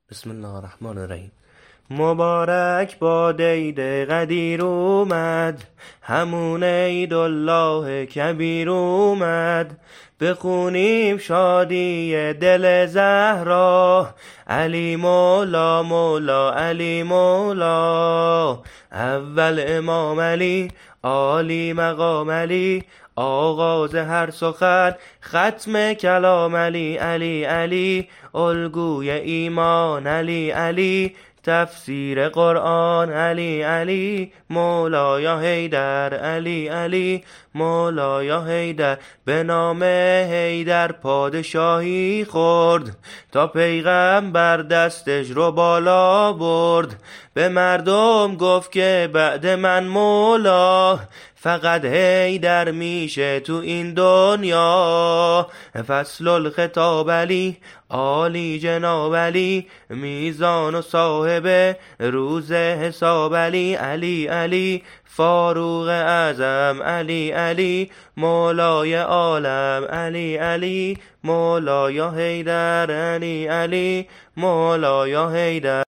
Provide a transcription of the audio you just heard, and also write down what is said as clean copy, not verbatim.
بسم الله الرحمن الرحیم. مبارک باد عید قدیر اومد، همون عیدالله کبیر اومد. بخونیم شادی دل زهرا، علی مولا مولا علی مولا. اول امام علی عالی مقام علی، آغاز هر سخن ختم کلام علی علی علی. الگوی ایمان علی علی، تفسیر قرآن علی علی. مولایا حیدر علی علی، مولایا حیدر. به نام حیدر پادشاهی خورد، تا پیغمبر دستش رو بالا برد. به مردم گفت که بعد من مولا، فقط حیدر میشه تو این دنیا. فصل الخطاب علی عالی جناب علی، میزان و صاحب روز حساب علی علی علی. فاروق اعظم علی علی، مولای عالم علی علی. مولایا حیدر علی علی، مولایا حیدر.